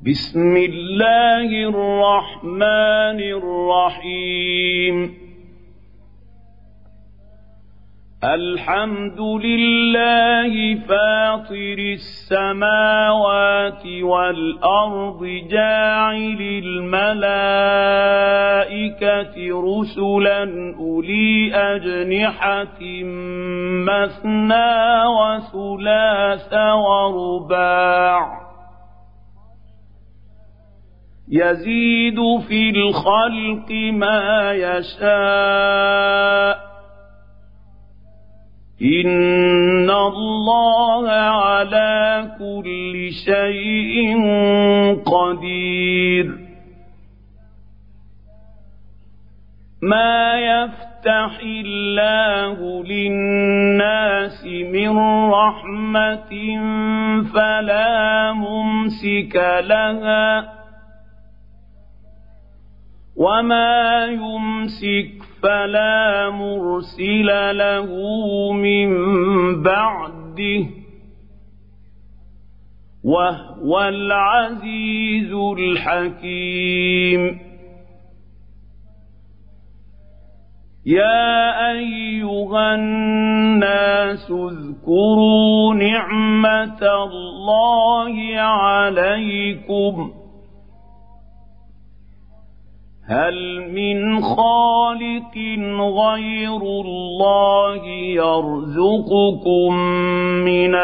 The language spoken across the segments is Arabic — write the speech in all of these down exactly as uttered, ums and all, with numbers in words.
بسم الله الرحمن الرحيم الحمد لله فاطر السماوات والأرض جاعل الملائكة رسلا أولي أجنحة مثنى وثلاث ورباع يزيد في الخلق ما يشاء إن الله على كل شيء قدير ما يفتح الله للناس من رحمة فلا ممسك لها وما يمسك فلا مرسل له من بعده وهو العزيز الحكيم يا أيها الناس اذكروا نعمة الله عليكم هل من خالق غير الله يرزقكم من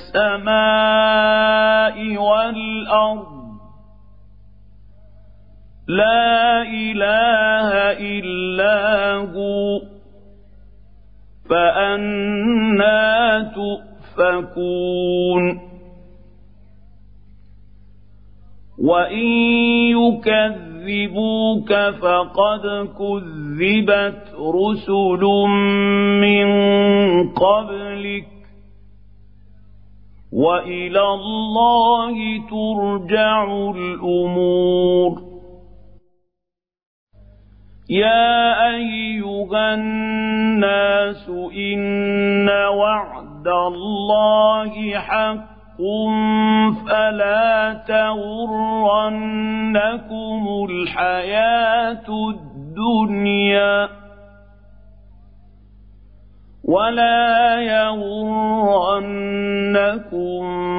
السماء والأرض لا إله إلا هو فأنى تؤفكون وإن يكذبوا يكذبوك فقد كذبت رسل من قبلك وإلى الله ترجع الأمور يا أيها الناس إن وعد الله حق فلا تغرنكم الحياة الدنيا ولا يغرنكم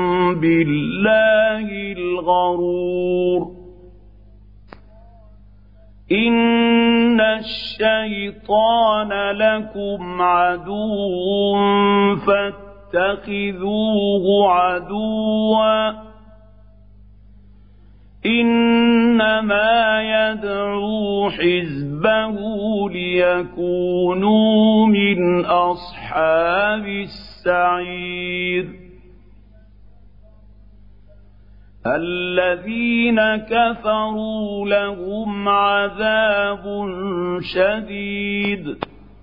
بالله الغرور إن الشيطان لكم عدو فاتقوه اتخذوه عدوا إنما يدعو حزبه ليكونوا من أصحاب السعير الذين كفروا لهم عذاب شديد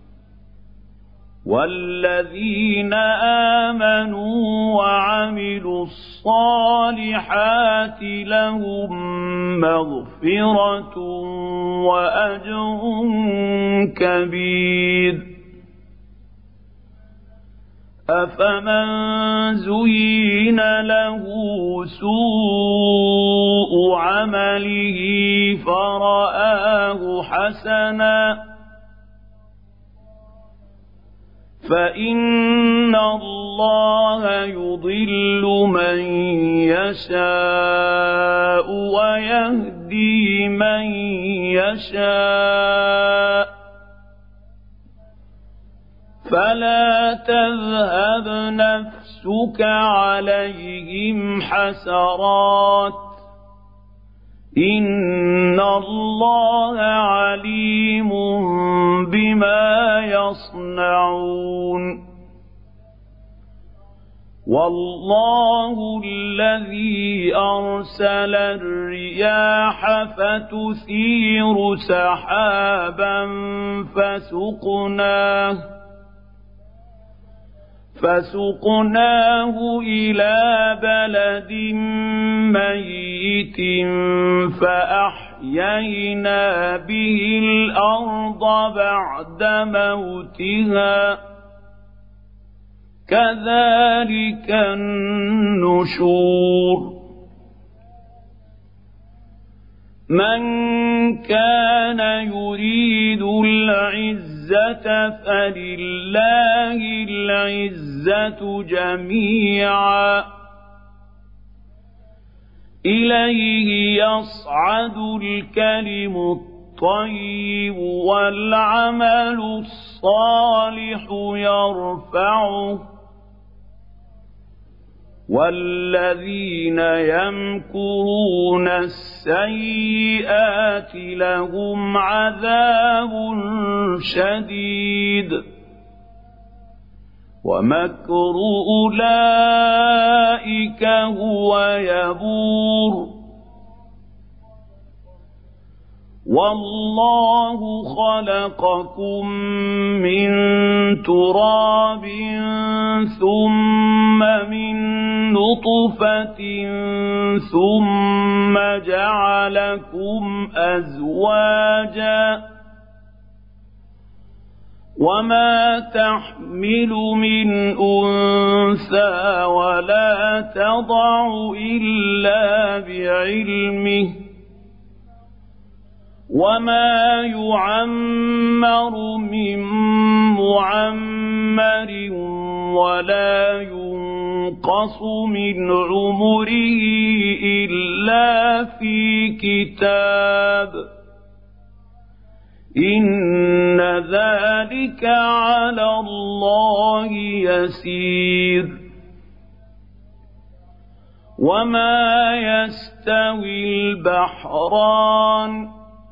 والذين آمنوا وعملوا الصالحات لهم مغفرة وأجر كبير أفمن زين له سوء عمله فرآه حسنا فإن الله يضل من يشاء ويهدي من يشاء فلا تذهب نفسك عليهم حسرات إن الله عليم بما يصنعون والله الذي أرسل الرياح فتثير سحابا فسقناه فسقناه إلى بلد ميت فأحيينا به الأرض بعد موتها كذلك النشور من كان يريد العزة فلله العزة جميعا إليه يصعد الكلم الطيب والعمل الصالح يرفعه والذين يمكرون السيئات لهم عذاب شديد ومكر أولئك هو يبور والله خلقكم من تراب ثم من نطفة ثم جعلكم أزواجا وما تحمل من أنثى ولا تضع إلا بعلمه وما يعمر من معمر ولا ينقص من عمره إلا في كتاب إن ذلك على الله يسير وما يستوي البحران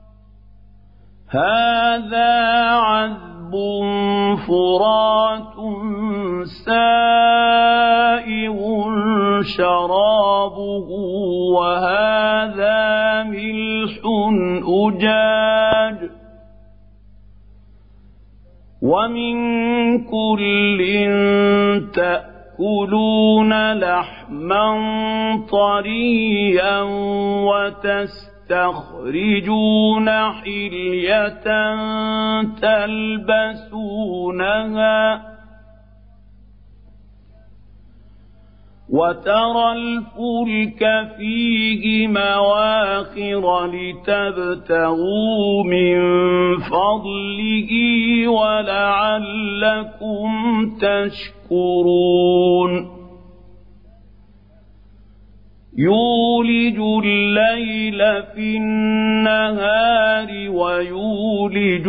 هذا عذب فرات سائغ شرابه وهذا ملح أجاج ومن كل تأكلون لحما طريا وتستخرجون حلية تلبسونها وترى الفلك فيه مواخر لتبتغوا من فضله ولعلكم تشكرون يولج الليل في النهار ويولج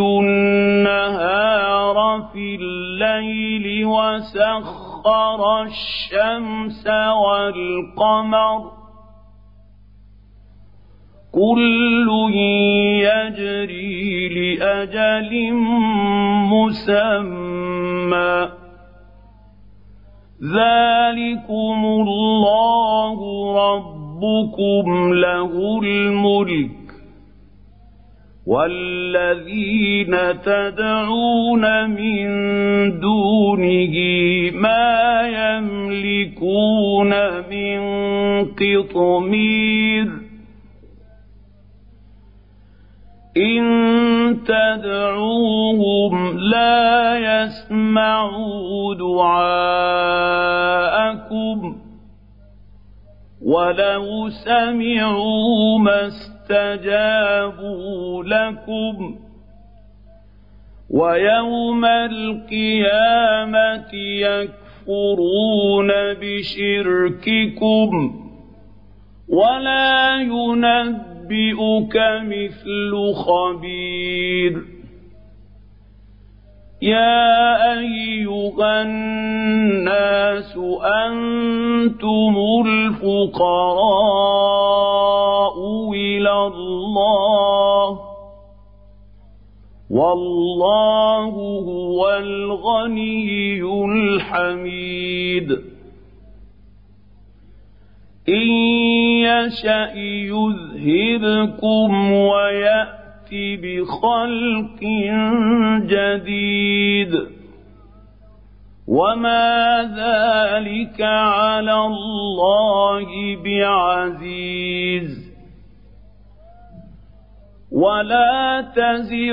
النهار في الليل وسخر الشمس والقمر كل يجري لأجل مسمى ذلكم الله ربكم له الملك والذين تدعون من دونه ما يملكون من قطمير إن تدعوهم لا يسمعوا دعاءكم ولو سمعوا ما استجابوا لكم ويوم القيامة يكفرون بشرككم ولا ينبئون ينبئك مثل خبير يا أيها الناس أنتم الفقراء إلى الله والله هو الغني الحميد إن يشأ يذهبكم ويأت بخلق جديد وما ذلك على الله بعزيز ولا تزر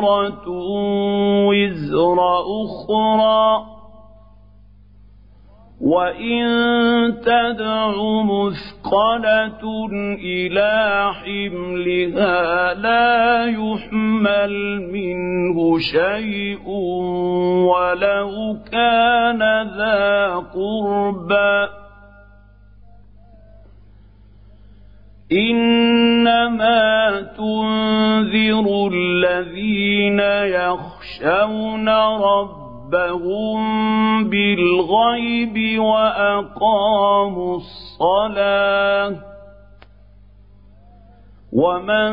وازرة وزر أخرى وإن تدع مثقلة إلى حملها لا يحمل منه شيء ولو كان ذا قربى إنما تنذر الذين يخشون ربهم ربهم بالغيب وأقاموا الصلاة ومن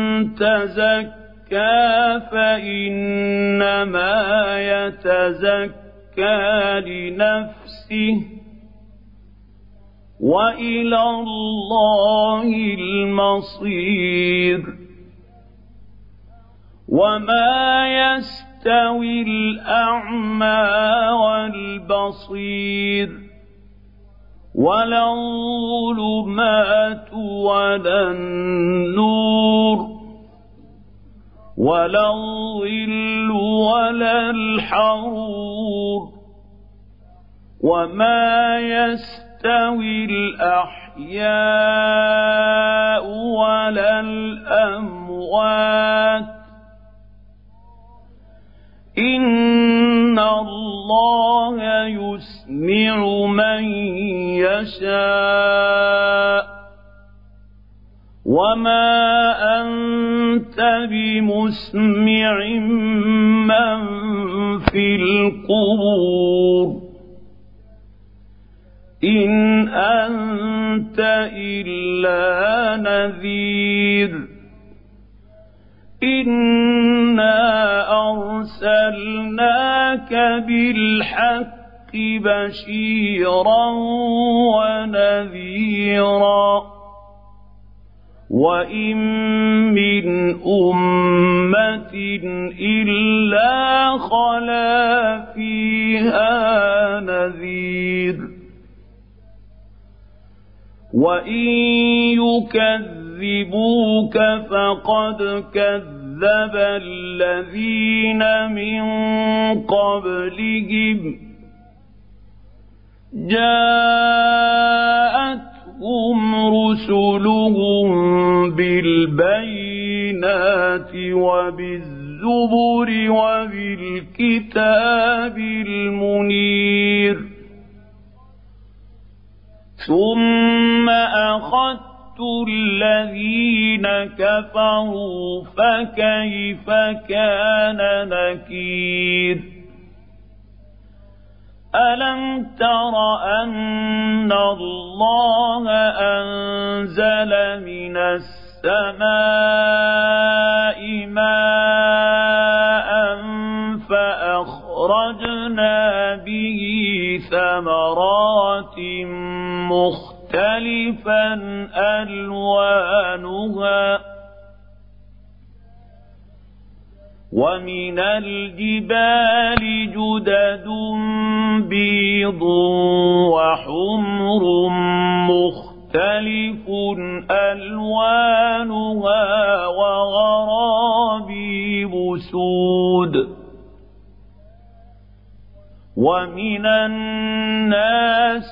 تزكى فإنما يتزكى لنفسه وإلى الله المصير وما يستطيع يستوي الأعمى والبصير ولا الظلمات ولا النور ولا الظل ولا الحرور وما يستوي الأحياء ولا الأموات إن الله يسمع من يشاء وما أنت بمسمع من في القبور إن أنت إلا نذير إنا أرسلناك بالحق بشيرا ونذيرا وإن من أمة إلا خلا فيها نذير وإن يكذبوك فقد كذب الذين من قبلهم جاءتهم رسلهم بالبينات وبالزبر وبالكتاب المنير ثم أخذت الذين كفروا فكيف كان نكير ألم تر أن الله أنزل من السماء ماء فأخرجنا به ثمرات مختلفا ألوانها ومن الجبال جدد بيض وحمر مختلف ألوانها وغرابيب سود ومن الناس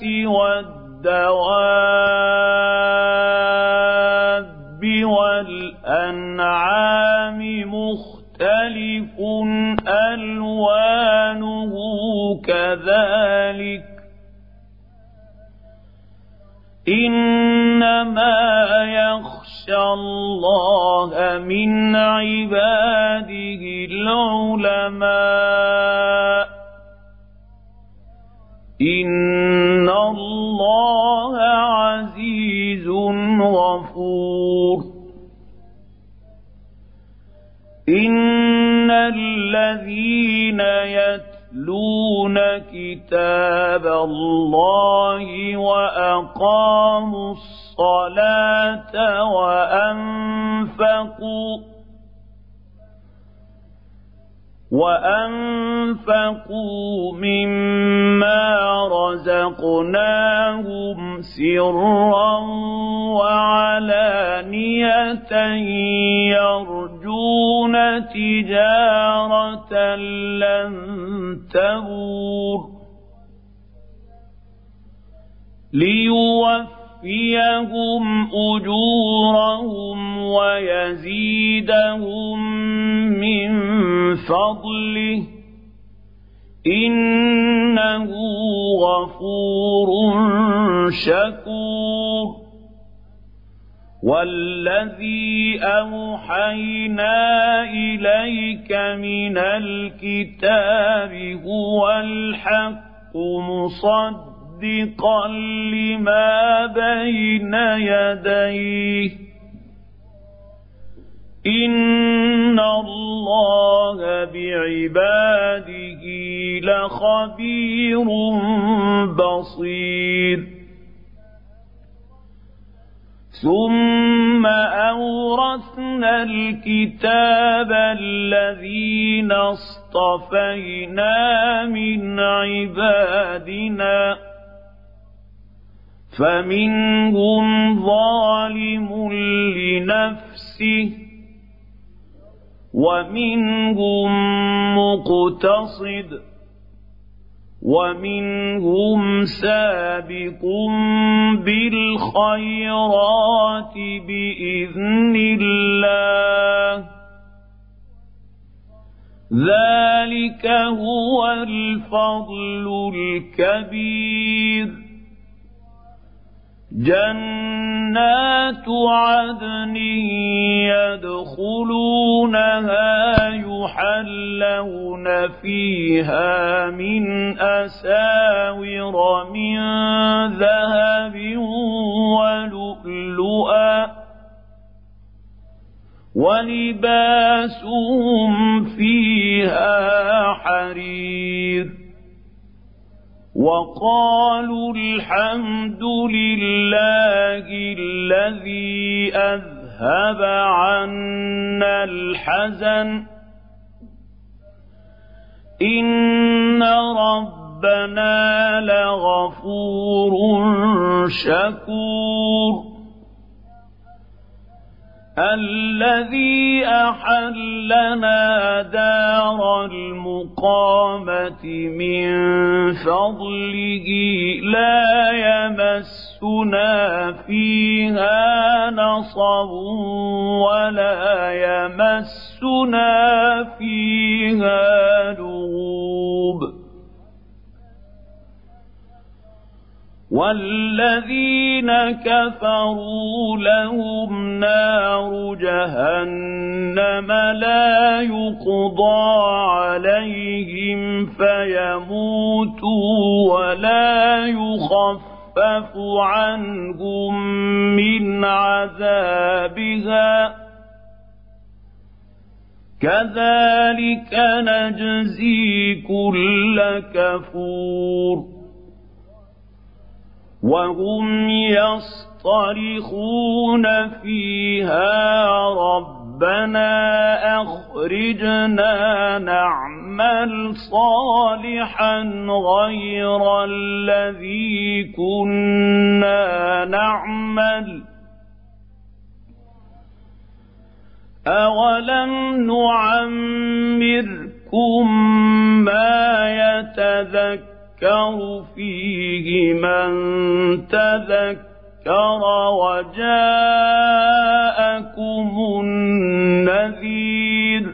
والدواب والأنعام مختلف ألوانه كذلك إنما يخشى الله من عباده العلماء إن الله عزيز غفور إن الذين يتلون كتاب الله وأقاموا الصلاة وأنفقوا وأنفقوا مما رزقناهم سرا وعلانية يرجون تجارة لن تبور ليوفيهم أجورهم ويزيدهم من فضله إنه غفور شكور والذي أوحينا إليك من الكتاب هو الحق مصدقا لما بين يديه إن الله بعباده لخبير بصير ثم أورثنا الكتاب الذين اصطفينا من عبادنا فمنهم ظالم لنفسه ومنهم مقتصد ومنهم سابق بالخيرات بإذن الله ذلك هو الفضل الكبير جنات عدن يدخلونها يحلون فيها من أساور من ذهب ولؤلؤا ولباسهم فيها حرير وقالوا الحمد لله الذي أذهب عنا الحزن إن ربنا لغفور شكور الذي أحلنا دار المقامة من فضله لا يمسنا فيها نصب ولا يمسنا فيها لغوب والذين كفروا لهم نار جهنم لا يقضى عليهم فيموتوا ولا يخفف عنهم من عذابها كذلك نجزي كل كفور وهم يصطرخون فيها ربنا أخرجنا نعمل صالحا غير الذي كنا نعمل أولم نعمركم ما يتذكر يذكر فيه من تذكر وجاءكم النذير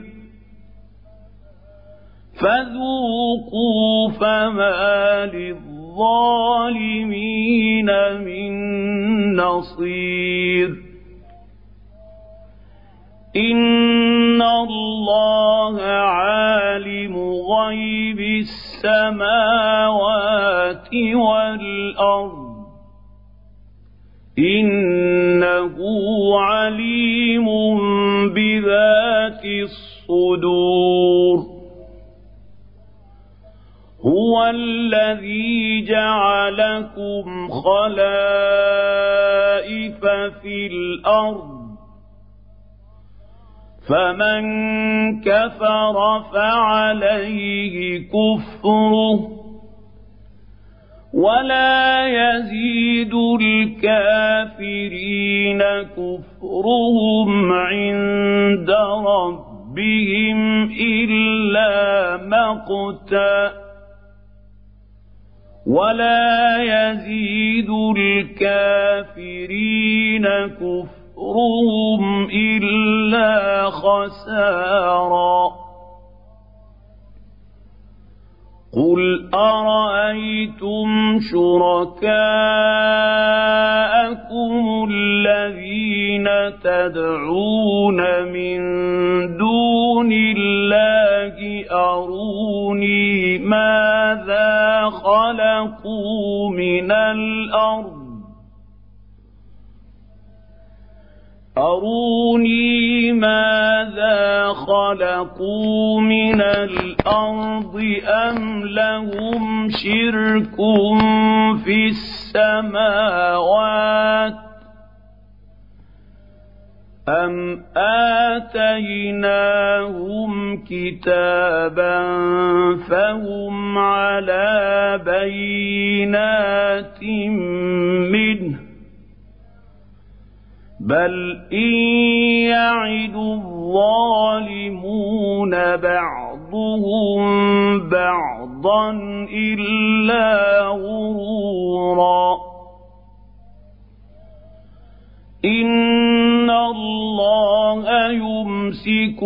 فذوقوا فما للظالمين من نصير إن الله عالم غيب السماوات والأرض إنه عليم بذات الصدور هو الذي جعلكم خلائف في الأرض فمن كفر فعليه كفره ولا يزيد الكافرين كفرهم عند ربهم إلا مقتا ولا يزيد الكافرين كفرهم إلا خسارا قل أرأيتم شركاءكم الذين تدعون من دون الله أروني ماذا خلقوا من الأرض أروني ماذا خلقوا من الأرض أم لهم شرك في السماوات أم آتيناهم كتابا فهم على بينات منه بل إن يعد الظالمون بعضهم بعضا إلا غرورا إن الله يمسك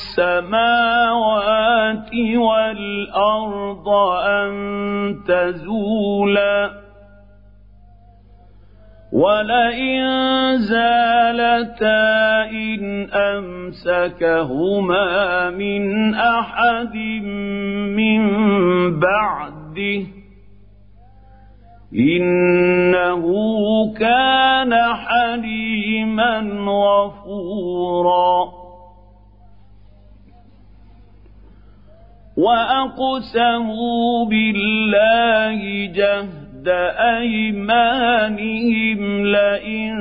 السماوات والأرض أن تزولا ولئن زالتا إن أمسكهما من أحد من بعده إنه كان حليما غفورا وأقسموا بالله جهد أيمانهم لئن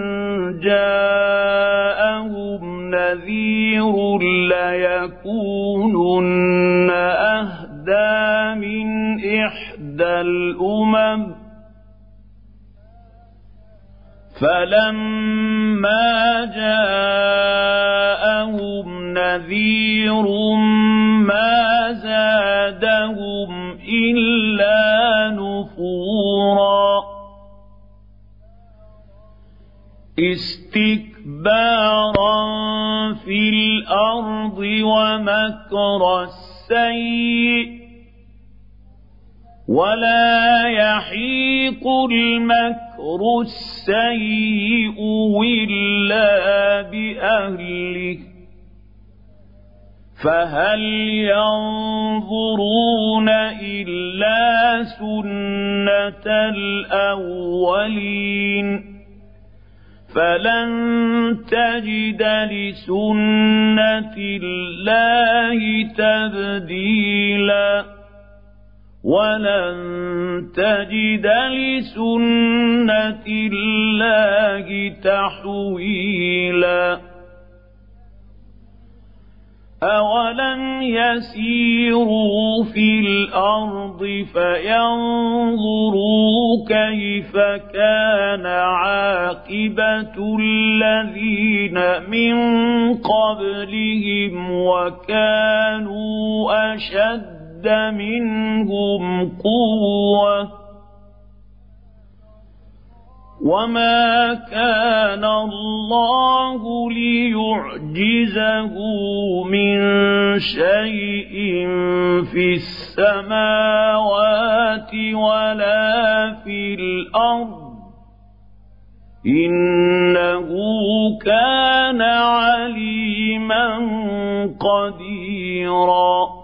جاءهم نذير ليكونن أهدى من إحدى الأمم فلما جاءهم نذير ما زادهم إلا نفورا استكبارا في الأرض ومكر السيء ولا يحيق المكر السيء إلا بأهله فهل ينظرون إلا سنة الأولين فلن تجد لسنة الله تبديلا ولن تجد لسنة الله تحويلا أولم يسيروا في الأرض فينظروا كيف كان عاقبة الذين من قبلهم وكانوا أشد منهم قوة وما كان الله ليعجزه من شيء في السماوات ولا في الأرض إنه كان عليما قديرا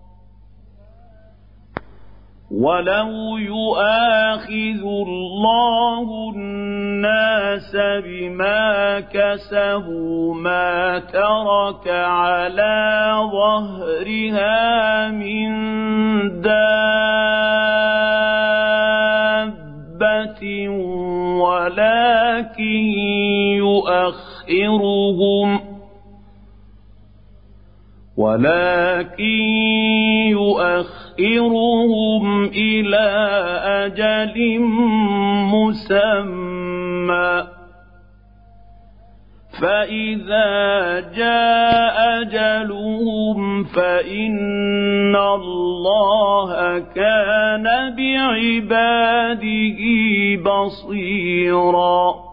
ولو يؤاخذ الله الناس بما كسبوا ما ترك على ظهرها من دابة ولكن يؤخرهم ولكن يؤخرهم إلى أجل مسمى فإذا جاء أجلهم فإن الله كان بعباده بصيرا